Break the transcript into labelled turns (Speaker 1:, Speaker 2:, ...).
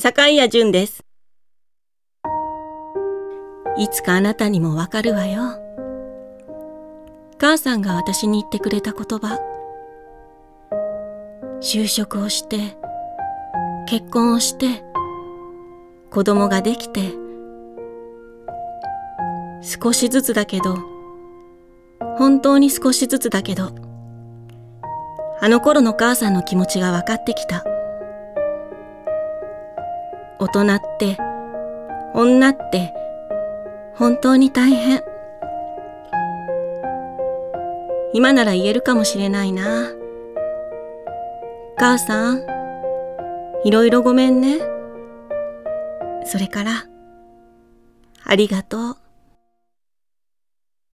Speaker 1: 坂井谷純です。いつかあなたにもわかるわよ。母さんが私に言ってくれた言葉。就職をして、結婚をして、子供ができて、少しずつだけど、本当に少しずつだけど、あの頃の母さんの気持ちが分かってきた。大人って、女って、本当に大変。今なら言えるかもしれないな。母さん、いろいろごめんね。それから、ありがとう。